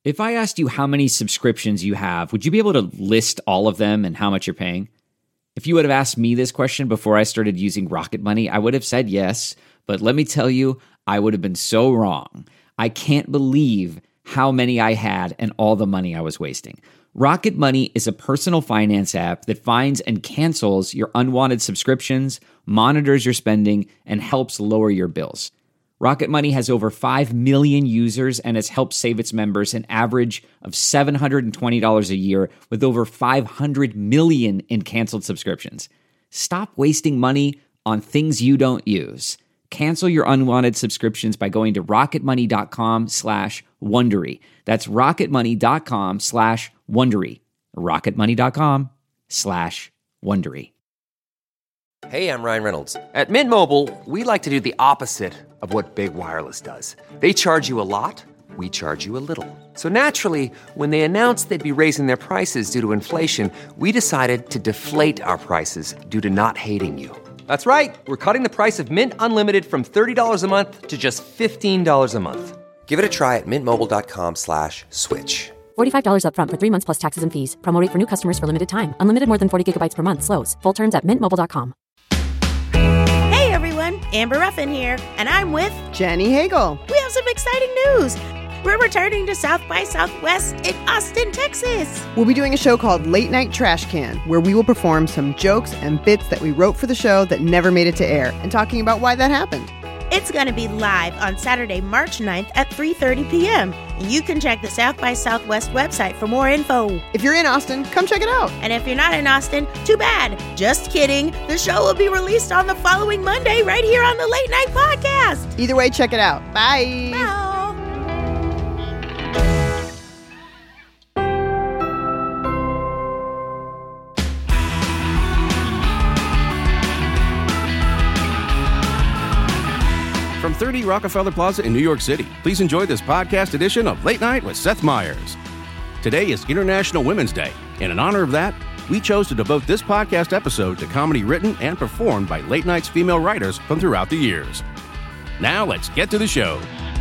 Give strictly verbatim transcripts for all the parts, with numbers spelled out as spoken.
If I asked you how many subscriptions you have, would you be able to list all of them and how much you're paying? If you would have asked me this question before I started using Rocket Money, I would have said yes, but let me tell you, I would have been so wrong. I can't believe how many I had and all the money I was wasting. Rocket Money is a personal finance app that finds and cancels your unwanted subscriptions, monitors your spending, and helps lower your bills. Rocket Money has over five million users and has helped save its members an average of seven hundred twenty dollars a year with over five hundred million in canceled subscriptions. Stop wasting money on things you don't use. Cancel your unwanted subscriptions by going to rocketmoney.com slash Wondery. That's rocketmoney.com slash Wondery. rocketmoney.com slash Wondery. Hey, I'm Ryan Reynolds. At Mint Mobile, we like to do the opposite of what Big Wireless does. They charge you a lot, we charge you a little. So naturally, when they announced they'd be raising their prices due to inflation, we decided to deflate our prices due to not hating you. That's right. We're cutting the price of Mint Unlimited from thirty dollars a month to just fifteen dollars a month. Give it a try at mintmobile.com slash switch. forty-five dollars up front for three months plus taxes and fees. Promo rate for new customers for limited time. Unlimited more than forty gigabytes per month slows. Full terms at mint mobile dot com. Hey everyone, Amber Ruffin here, and I'm with Jenny Hagel. We have some exciting news. We're returning to South by Southwest in Austin, Texas. We'll be doing a show called Late Night Trash Can, where we will perform some jokes and bits that we wrote for the show that never made it to air, and talking about why that happened. It's going to be live on Saturday, March ninth at three thirty p.m. You can check the South by Southwest website for more info. If you're in Austin, come check it out. And if you're not in Austin, too bad. Just kidding. The show will be released on the following Monday right here on the Late Night Podcast. Either way, check it out. Bye. Bye. From thirty Rockefeller Plaza in New York City, please enjoy this podcast edition of Late Night with Seth Meyers. Today is International Women's Day, and in honor of that, we chose to devote this podcast episode to comedy written and performed by Late Night's female writers from throughout the years. Now let's get to the show.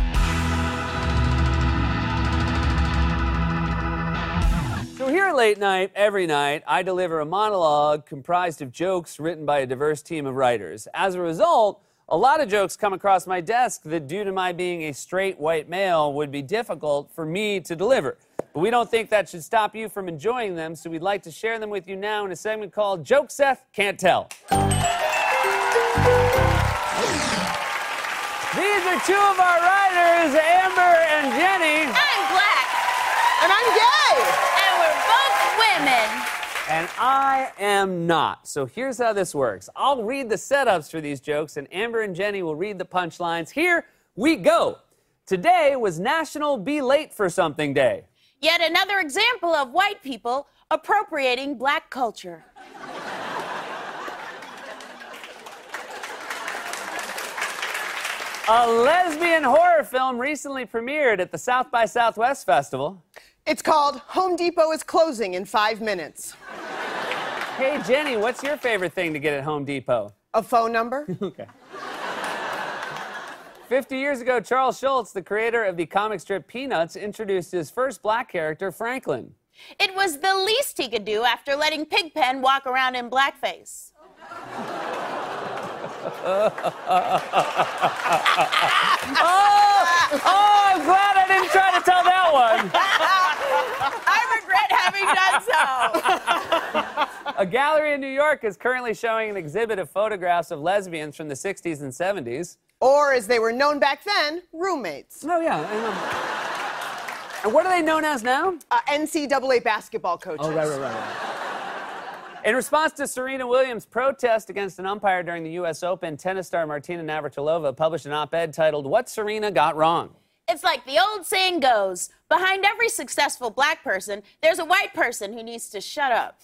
So here at Late Night, every night, I deliver a monologue comprised of jokes written by a diverse team of writers. As a result, a lot of jokes come across my desk that, due to my being a straight white male, would be difficult for me to deliver. But we don't think that should stop you from enjoying them, so we'd like to share them with you now in a segment called Joke Seth Can't Tell. These are two of our writers, Amber and Jenny. I'm black. And I'm gay. And we're both women. And I am not. So here's how this works. I'll read the setups for these jokes, and Amber and Jenny will read the punchlines. Here we go. Today was National Be Late for Something Day. Yet another example of white people appropriating black culture. A lesbian horror film recently premiered at the South by Southwest Festival. It's called Home Depot is Closing in Five Minutes. Hey, Jenny, what's your favorite thing to get at Home Depot? A phone number? Okay. Fifty years ago, Charles Schulz, the creator of the comic strip Peanuts, introduced his first black character, Franklin. It was the least he could do after letting Pigpen walk around in blackface. oh, oh, I'm glad I didn't try to tell that one. I regret having done so. A gallery in New York is currently showing an exhibit of photographs of lesbians from the sixties and seventies. Or, as they were known back then, roommates. Oh, yeah. I know. And what are they known as now? Uh, N C double A basketball coaches. Oh, right, right, right, right. In response to Serena Williams' protest against an umpire during the U S Open, tennis star Martina Navratilova published an op-ed titled, "What Serena Got Wrong." It's like the old saying goes, behind every successful black person, there's a white person who needs to shut up.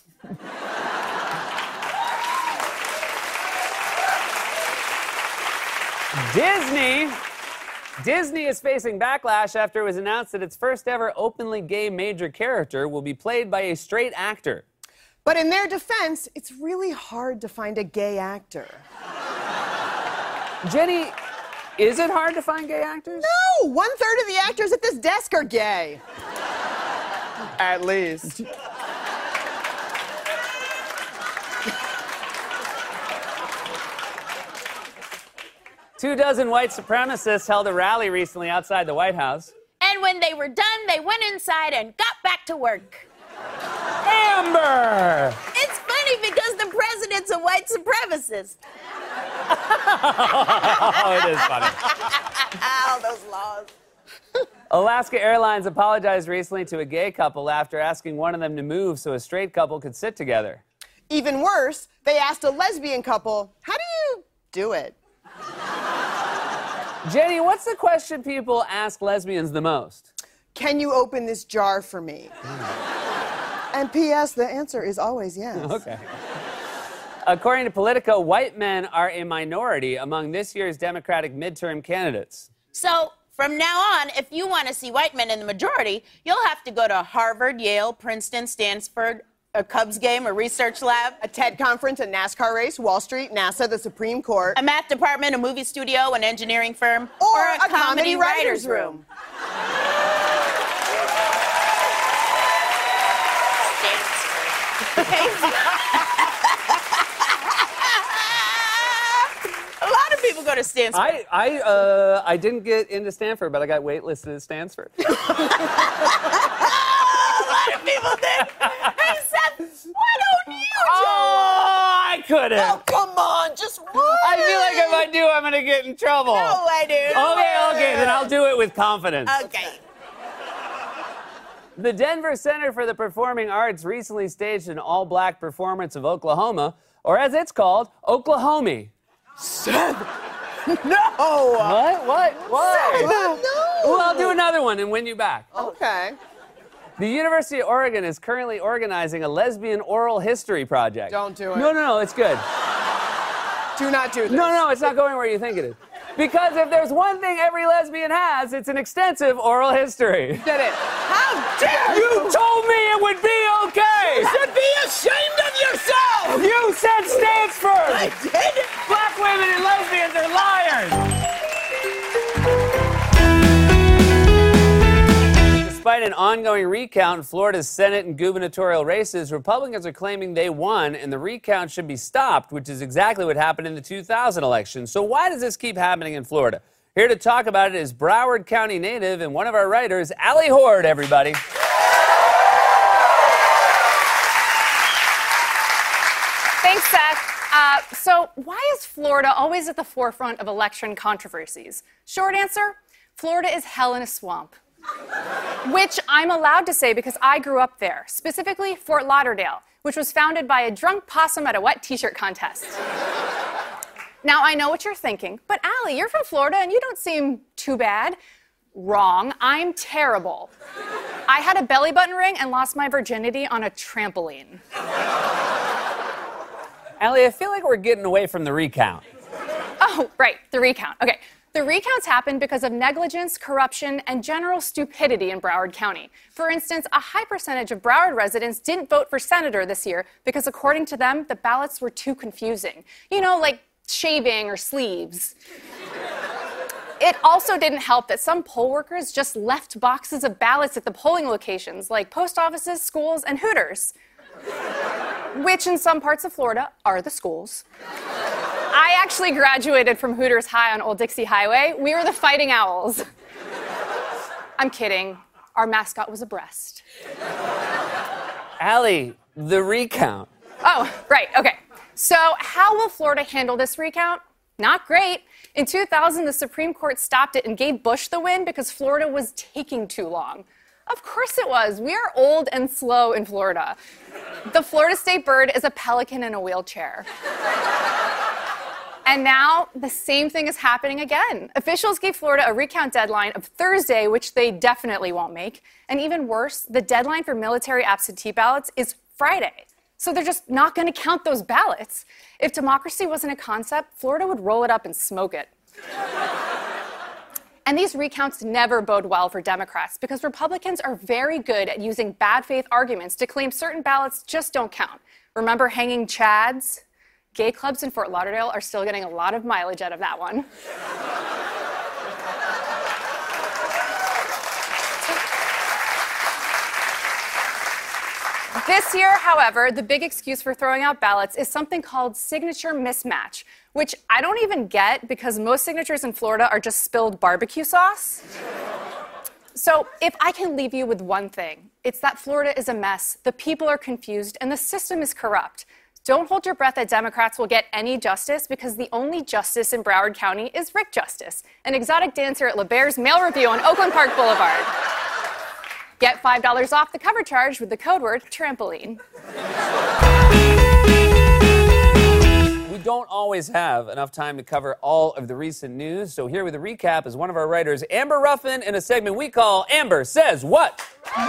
Disney. Disney is facing backlash after it was announced that its first ever openly gay major character will be played by a straight actor. But in their defense, it's really hard to find a gay actor. Jenny, is it hard to find gay actors? No! One third of the actors at this desk are gay. At least. Two dozen white supremacists held a rally recently outside the White House. And when they were done, they went inside and got back to work. Amber! It's funny because the president's a white supremacist. Oh, it is funny. Oh, those laws. Alaska Airlines apologized recently to a gay couple after asking one of them to move so a straight couple could sit together. Even worse, they asked a lesbian couple, how do you do it? Jenny, what's the question people ask lesbians the most? Can you open this jar for me? And P S, the answer is always yes. Okay. According to Politico, white men are a minority among this year's Democratic midterm candidates. So, from now on, if you want to see white men in the majority, you'll have to go to Harvard, Yale, Princeton, Stanford, a Cubs game, a research lab, A TED conference, a NASCAR race, Wall Street, NASA, the Supreme Court. a math department, a movie studio, an engineering firm, Or a comedy writer's room. A lot of people go to Stanford. I I uh I didn't get into Stanford, but I got waitlisted at Stanford. A lot of people did. Hey, Seth, why don't you Oh, I couldn't. Oh, come on, just one. I feel like if I do, I'm gonna get in trouble. No, I do. Okay, okay, then I'll do it with confidence. Okay. The Denver Center for the Performing Arts recently staged an all-black performance of Oklahoma, or as it's called, Oklahomie. No! What? What? What? No! Well, I'll do another one and win you back. Okay. The University of Oregon is currently organizing a lesbian oral history project. Don't do it. No, no, no, it's good. Do not do this. No, no, it's not going where you think it is. Because if there's one thing every lesbian has, it's an extensive oral history. Did it. How dare You told me it would be okay! You should be ashamed of yourself! You said Stanford! I did! Black women and lesbians are liars! Despite an ongoing recount in Florida's Senate and gubernatorial races, Republicans are claiming they won and the recount should be stopped, which is exactly what happened in the two thousand election. So why does this keep happening in Florida? Here to talk about it is Broward County native and one of our writers, Allie Horde, everybody. Thanks, Seth. Uh, so why is Florida always at the forefront of election controversies? Short answer, Florida is hell in a swamp. Which I'm allowed to say because I grew up there, specifically Fort Lauderdale, which was founded by a drunk possum at a wet t-shirt contest. Now, I know what you're thinking, but Allie, you're from Florida and you don't seem too bad. Wrong, I'm terrible. I had a belly button ring and lost my virginity on a trampoline. Allie, I feel like we're getting away from the recount. Oh, right, the recount. Okay. The recounts happened because of negligence, corruption, and general stupidity in Broward County. For instance, a high percentage of Broward residents didn't vote for senator this year because, according to them, the ballots were too confusing. You know, like shaving or sleeves. It also didn't help that some poll workers just left boxes of ballots at the polling locations, like post offices, schools, and Hooters. Which, in some parts of Florida, are the schools. I actually graduated from Hooters High on Old Dixie Highway. We were the Fighting Owls. I'm kidding. Our mascot was a breast. Allie, the recount. Oh, right, okay. So how will Florida handle this recount? Not great. In two thousand, the Supreme Court stopped it and gave Bush the win because Florida was taking too long. Of course it was. We are old and slow in Florida. The Florida state bird is a pelican in a wheelchair. And now the same thing is happening again. Officials gave Florida a recount deadline of Thursday, which they definitely won't make. And even worse, the deadline for military absentee ballots is Friday. So they're just not going to count those ballots. If democracy wasn't a concept, Florida would roll it up and smoke it. And these recounts never bode well for Democrats because Republicans are very good at using bad faith arguments to claim certain ballots just don't count. Remember hanging chads? Gay clubs in Fort Lauderdale are still getting a lot of mileage out of that one. This year, however, the big excuse for throwing out ballots is something called signature mismatch, which I don't even get because most signatures in Florida are just spilled barbecue sauce. So if I can leave you with one thing, it's that Florida is a mess, the people are confused, and the system is corrupt. Don't hold your breath that Democrats will get any justice because the only justice in Broward County is Rick Justice, an exotic dancer at LeBare's Mail Review on Oakland Park Boulevard. Get five dollars off the cover charge with the code word trampoline. We don't always have enough time to cover all of the recent news, so here with a recap is one of our writers, Amber Ruffin, in a segment we call Amber Says What? You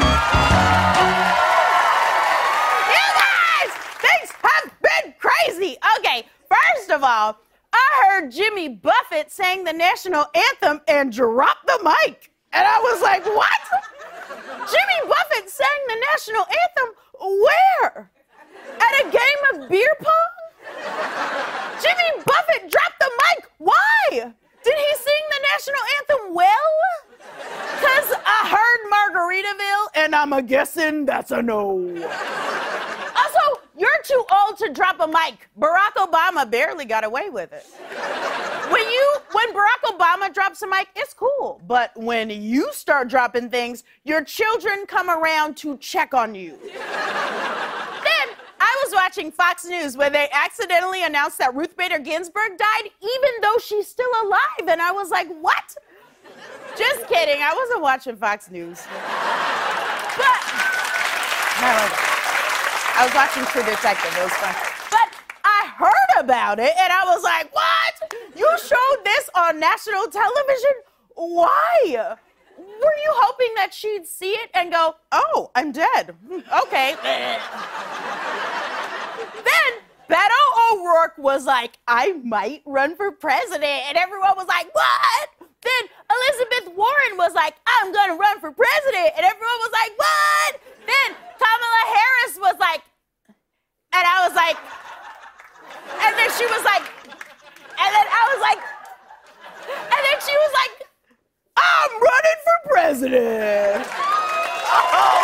guys! Things have been crazy! Okay, first of all, I heard Jimmy Buffett sang the national anthem and dropped the mic. And I was like, what? Jimmy Buffett sang the national anthem where? At a game of beer pong? Jimmy Buffett dropped the mic. Why? Did he sing the national anthem well? Because I heard Margaritaville, and I'm a guessing that's a no. Also, you're too old to drop a mic. Barack Obama barely got away with it. When you, when Barack Obama drops a mic, it's cool. But when you start dropping things, your children come around to check on you. Then I was watching Fox News where they accidentally announced that Ruth Bader Ginsburg died, even though she's still alive. And I was like, what? Just kidding. I wasn't watching Fox News. But I was watching True Detective. It was fun. But I heard about it, and I was like, what? You showed this on national television? Why? Were you hoping that she'd see it and go, oh, I'm dead? Okay. Then Beto O'Rourke was like, I might run for president. And everyone was like, what? Then Elizabeth Warren was like, I'm going to run for president. And everyone was like, what? Then Kamala Harris was like, and I was like, and then she was like, and then I was like, and then she was like, I'm running for president. Oh,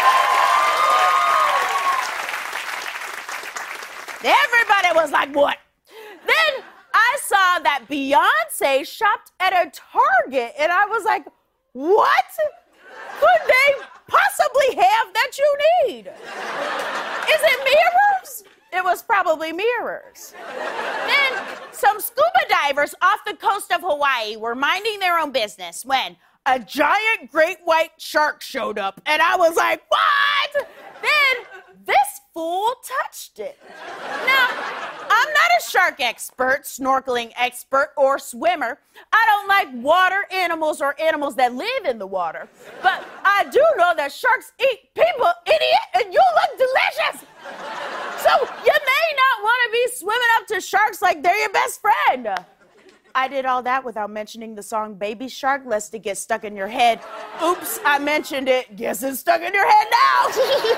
man. Everybody was like, what? Then I saw that Beyonce shopped at a Target, and I was like, what could they possibly have that you need? Is it mirrors? It was probably mirrors. Then some scuba divers off the coast of Hawaii were minding their own business when a giant great white shark showed up, and I was like, what? Then this fool touched it. Now, I'm not a shark expert, snorkeling expert, or swimmer. I don't like water animals or animals that live in the water. But I do know that sharks eat people, idiot, and you look delicious. So you may not want to be swimming up to sharks like they're your best friend. I did all that without mentioning the song Baby Shark, lest it get stuck in your head. Oops, I mentioned it. Guess it's stuck in your head now.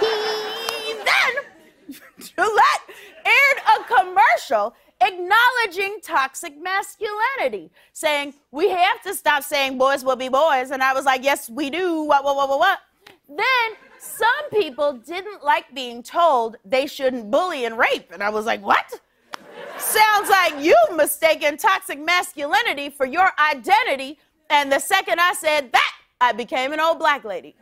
Then Gillette aired a commercial acknowledging toxic masculinity, saying, we have to stop saying boys will be boys. And I was like, yes, we do. What, what, what, what, what? Then some people didn't like being told they shouldn't bully and rape. And I was like, what? Sounds like you've mistaken toxic masculinity for your identity. And the second I said that, I became an old black lady.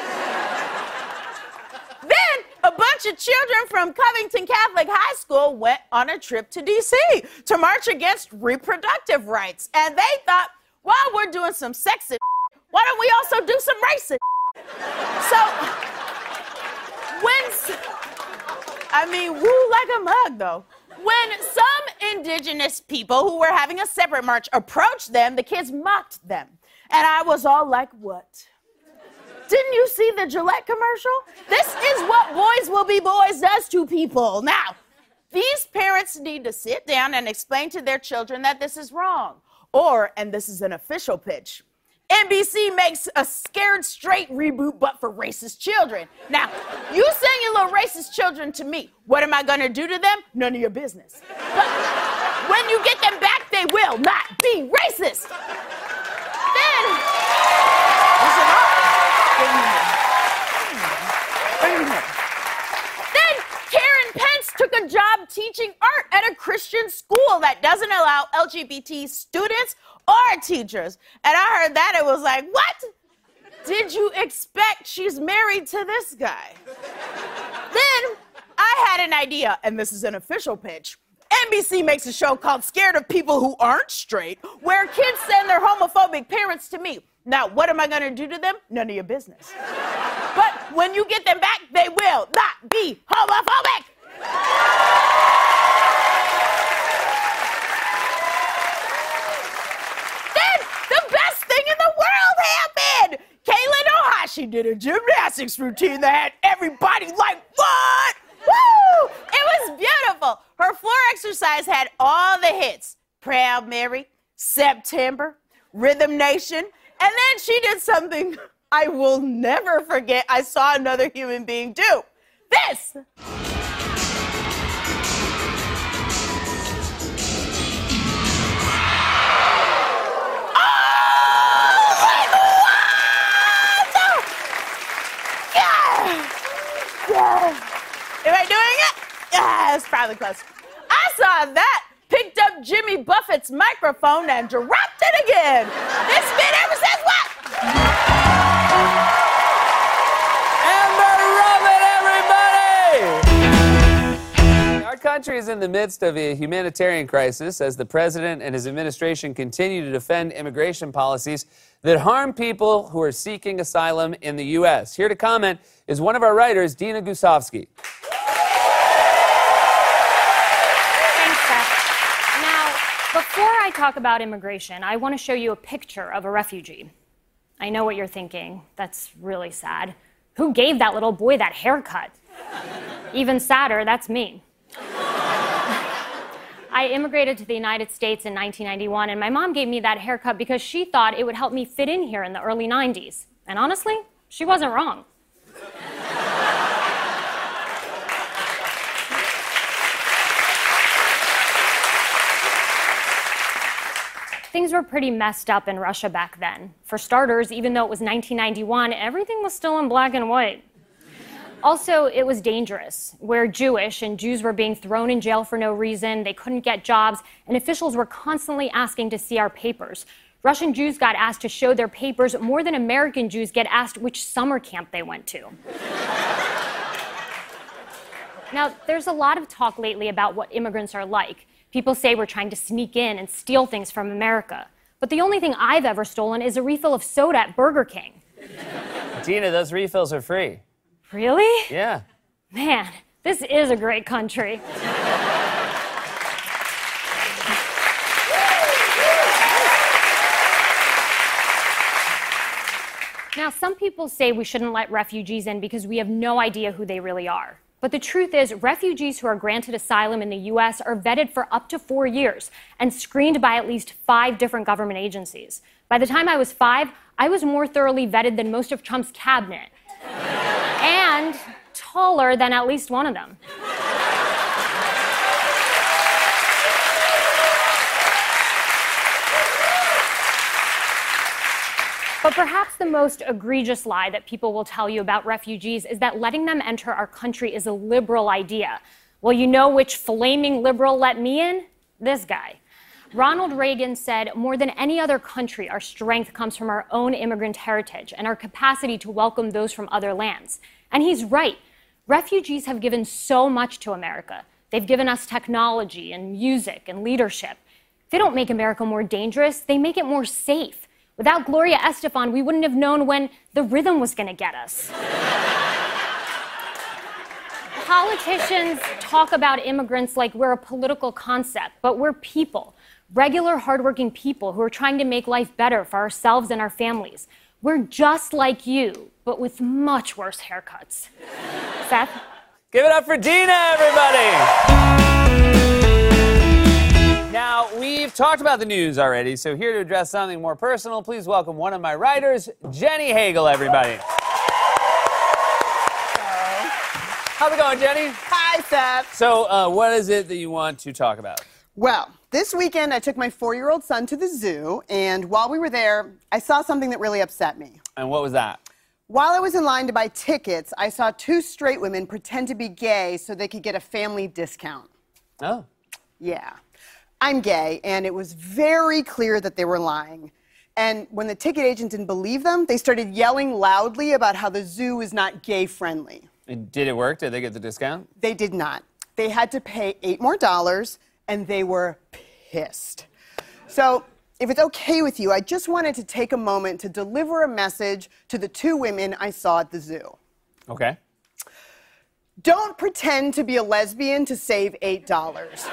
Then a bunch of children from Covington Catholic High School went on a trip to D C to march against reproductive rights. And they thought, while we're doing some sexist, why don't we also do some racist? So, when, I mean, woo like a mug, though. When some indigenous people who were having a separate march approached them, the kids mocked them. And I was all like, what? Didn't you see the Gillette commercial? This is what boys will be boys does to people. Now, these parents need to sit down and explain to their children that this is wrong. Or, and this is an official pitch, N B C makes a Scared Straight reboot, but for racist children. Now, you send your little racist children to me. What am I going to do to them? None of your business. But when you get them back, they will not be racist. Then, listen up. teaching art at a Christian school that doesn't allow L G B T students or teachers. And I heard that, it was like, what? Did you expect she's married to this guy? Then I had an idea, and this is an official pitch. N B C makes a show called Scared of People Who Aren't Straight, where kids send their homophobic parents to me. Now, what am I gonna do to them? None of your business. But when you get them back, they will not be homophobic. Then the best thing in the world happened. Kaylin Ohashi did a gymnastics routine that had everybody like, what? Woo! It was beautiful. Her floor exercise had all the hits. Proud Mary, September, Rhythm Nation, and then she did something I will never forget I saw another human being do. This! Am I doing it? Yeah, it's probably close. I saw that, picked up Jimmy Buffett's microphone and dropped it again. This bit ever says what? Amber Rubbin, everybody! Our country is in the midst of a humanitarian crisis as the president and his administration continue to defend immigration policies that harm people who are seeking asylum in the U S. Here to comment is one of our writers, Dina Gusovsky. Before I talk about immigration, I want to show you a picture of a refugee. I know what you're thinking. That's really sad. Who gave that little boy that haircut? Even sadder, that's me. I immigrated to the United States in nineteen ninety-one, and my mom gave me that haircut because she thought it would help me fit in here in the early nineties. And honestly, she wasn't wrong. Things were pretty messed up in Russia back then. For starters, even though it was nineteen ninety-one, everything was still in black and white. Also, it was dangerous. We're Jewish, and Jews were being thrown in jail for no reason. They couldn't get jobs, and officials were constantly asking to see our papers. Russian Jews got asked to show their papers more than American Jews get asked which summer camp they went to. Now, there's a lot of talk lately about what immigrants are like. People say we're trying to sneak in and steal things from America. But the only thing I've ever stolen is a refill of soda at Burger King. Tina, those refills are free. Really? Yeah. Man, this is a great country. Now, some people say we shouldn't let refugees in because we have no idea who they really are. But the truth is, refugees who are granted asylum in the U S are vetted for up to four years and screened by at least five different government agencies. By the time I was five, I was more thoroughly vetted than most of Trump's cabinet. And taller than at least one of them. But perhaps the most egregious lie that people will tell you about refugees is that letting them enter our country is a liberal idea. Well, you know which flaming liberal let me in? This guy. Ronald Reagan said, more than any other country, our strength comes from our own immigrant heritage and our capacity to welcome those from other lands. And he's right. Refugees have given so much to America. They've given us technology and music and leadership. They don't make America more dangerous. They make it more safe. Without Gloria Estefan, we wouldn't have known when the rhythm was going to get us. Politicians talk about immigrants like we're a political concept, but we're people. Regular, hardworking people who are trying to make life better for ourselves and our families. We're just like you, but with much worse haircuts. Seth? Give it up for Dina, everybody! Now, we've talked about the news already, so here to address something more personal, please welcome one of my writers, Jenny Hagel, everybody. Hello. How's it going, Jenny? Hi, Seth. So, uh, what is it that you want to talk about? Well, this weekend I took my four-year-old son to the zoo, and while we were there, I saw something that really upset me. And what was that? While I was in line to buy tickets, I saw two straight women pretend to be gay so they could get a family discount. Oh. Yeah. I'm gay, and it was very clear that they were lying. And when the ticket agent didn't believe them, they started yelling loudly about how the zoo is not gay-friendly. And did it work? Did they get the discount? They did not. They had to pay eight more dollars, and they were pissed. So, if it's okay with you, I just wanted to take a moment to deliver a message to the two women I saw at the zoo. Okay. Don't pretend to be a lesbian to save eight dollars.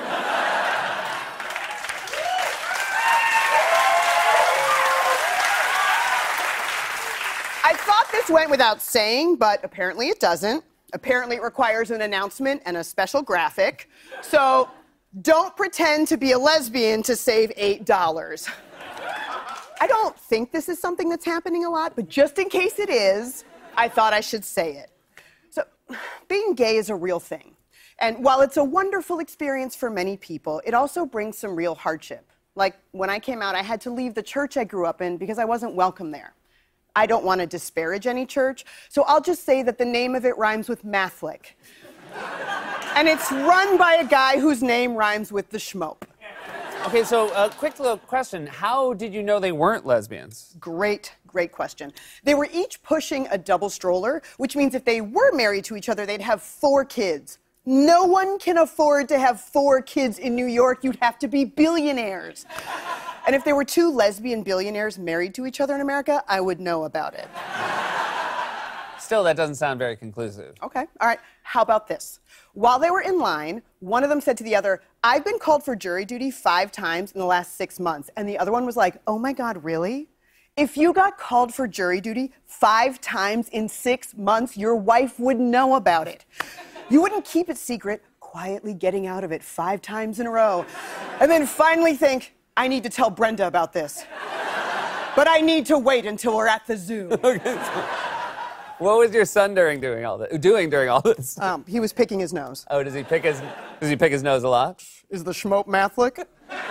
I thought this went without saying, but apparently it doesn't. Apparently it requires an announcement and a special graphic. So, don't pretend to be a lesbian to save eight dollars. I don't think this is something that's happening a lot, but just in case it is, I thought I should say it. So, being gay is a real thing. And while it's a wonderful experience for many people, it also brings some real hardship. Like, when I came out, I had to leave the church I grew up in because I wasn't welcome there. I don't want to disparage any church, so I'll just say that the name of it rhymes with Mathlick. And it's run by a guy whose name rhymes with the schmope. Okay, so a uh, quick little question. How did you know they weren't lesbians? Great, great question. They were each pushing a double stroller, which means if they were married to each other, they'd have four kids. No one can afford to have four kids in New York. You'd have to be billionaires. And if there were two lesbian billionaires married to each other in America, I would know about it. Still, that doesn't sound very conclusive. Okay, all right. How about this? While they were in line, one of them said to the other, I've been called for jury duty five times in the last six months. And the other one was like, oh my God, really? If you got called for jury duty five times in six months, your wife would know about it. You wouldn't keep it secret, quietly getting out of it five times in a row, and then finally think, I need to tell Brenda about this. But I need to wait until we're at the zoo. Okay, so what was your son during doing all this? Doing during all this? Um, he was picking his nose. Oh, does he pick his? Does he pick his nose a lot? Is the schmope Mathlick?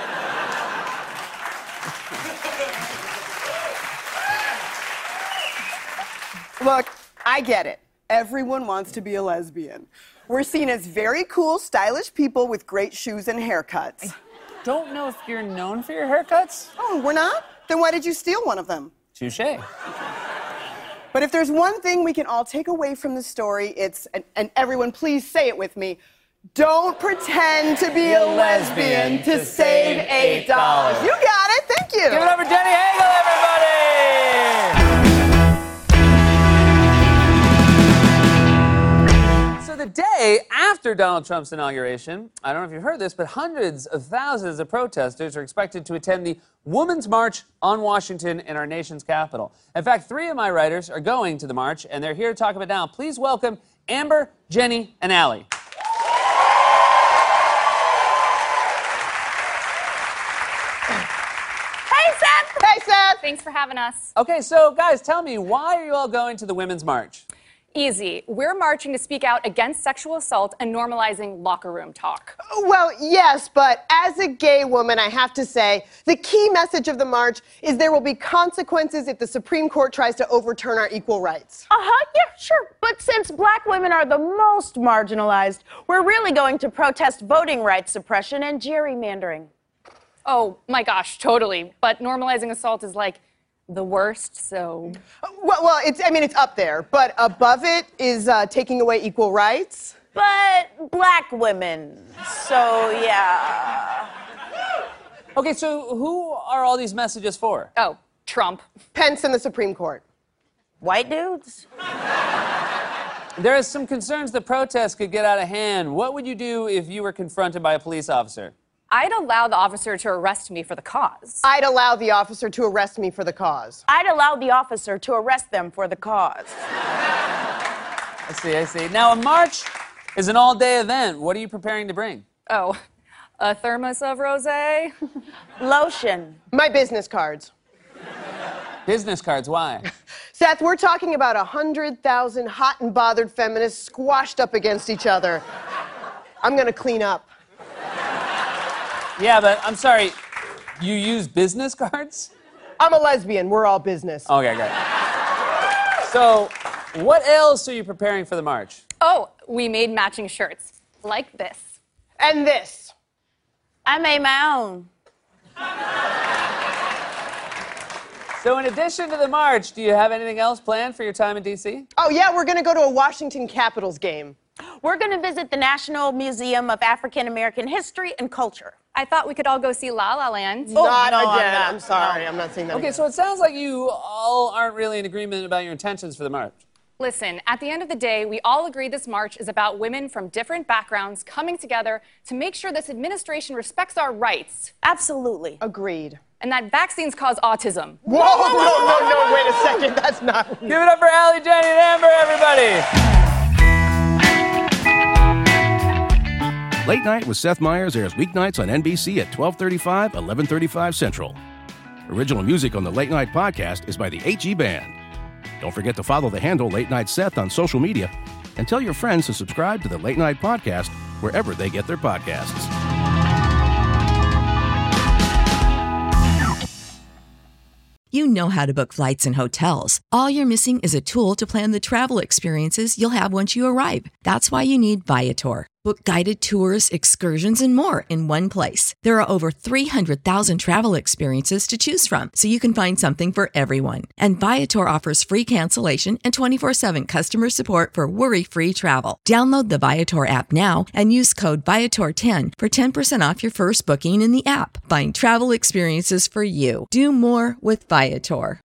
Look, I get it. Everyone wants to be a lesbian. We're seen as very cool, stylish people with great shoes and haircuts. I don't know if you're known for your haircuts. Oh, we're not? Then why did you steal one of them? Touché. But if there's one thing we can all take away from the story, it's, and, and everyone please say it with me, don't pretend to be a lesbian to, to save eight dollars. You got it, thank you. Give it up for Jenny Hagel, everybody! So the day after Donald Trump's inauguration, I don't know if you've heard this, but hundreds of thousands of protesters are expected to attend the Women's March on Washington in our nation's capital. In fact, three of my writers are going to the march, and they're here to talk about it now. Please welcome Amber, Jenny, and Allie. Hey, Seth! Hey, Seth! Thanks for having us. Okay, so guys, tell me, why are you all going to the Women's March? Easy. We're marching to speak out against sexual assault and normalizing locker room talk. Well, yes, but as a gay woman, I have to say, the key message of the march is there will be consequences if the Supreme Court tries to overturn our equal rights. Uh-huh, yeah, sure. But since black women are the most marginalized, we're really going to protest voting rights suppression and gerrymandering. Oh, my gosh, totally. But normalizing assault is like the worst, so... Well, well, it's, I mean, it's up there, but above it is uh, taking away equal rights. But black women, so yeah. Okay, so who are all these messages for? Oh, Trump. Pence and the Supreme Court. White dudes? There are some concerns the protests could get out of hand. What would you do if you were confronted by a police officer? I'd allow the officer to arrest me for the cause. I'd allow the officer to arrest me for the cause. I'd allow the officer to arrest them for the cause. I see, I see. Now, a march is an all-day event. What are you preparing to bring? Oh, a thermos of rosé? Lotion. My business cards. Business cards, why? Seth, we're talking about one hundred thousand hot and bothered feminists squashed up against each other. I'm gonna clean up. Yeah, but I'm sorry, you use business cards? I'm a lesbian. We're all business. Okay, great. So, what else are you preparing for the march? Oh, we made matching shirts. Like this. And this. I made my own. So in addition to the march, do you have anything else planned for your time in D C? Oh, yeah, we're going to go to a Washington Capitals game. We're going to visit the National Museum of African American History and Culture. I thought we could all go see La La Land. Oh, not no, I'm again. not. I'm sorry. I'm not saying that Okay, again. so it sounds like you all aren't really in agreement about your intentions for the march. Listen, at the end of the day, we all agree this march is about women from different backgrounds coming together to make sure this administration respects our rights. Absolutely. Agreed. And that vaccines cause autism. Whoa, no, no, no, wait a second. That's not... Give it up for Allie, Jenny, and Amber, everybody. Late Night with Seth Meyers airs weeknights on N B C at twelve thirty-five, eleven thirty-five Central. Original music on the Late Night podcast is by the H E Band. Don't forget to follow the handle Late Night Seth on social media and tell your friends to subscribe to the Late Night podcast wherever they get their podcasts. You know how to book flights and hotels. All you're missing is a tool to plan the travel experiences you'll have once you arrive. That's why you need Viator. Book guided tours, excursions, and more in one place. There are over three hundred thousand travel experiences to choose from, so you can find something for everyone. And Viator offers free cancellation and twenty-four seven customer support for worry-free travel. Download the Viator app now and use code Viator ten for ten percent off your first booking in the app. Find travel experiences for you. Do more with Viator.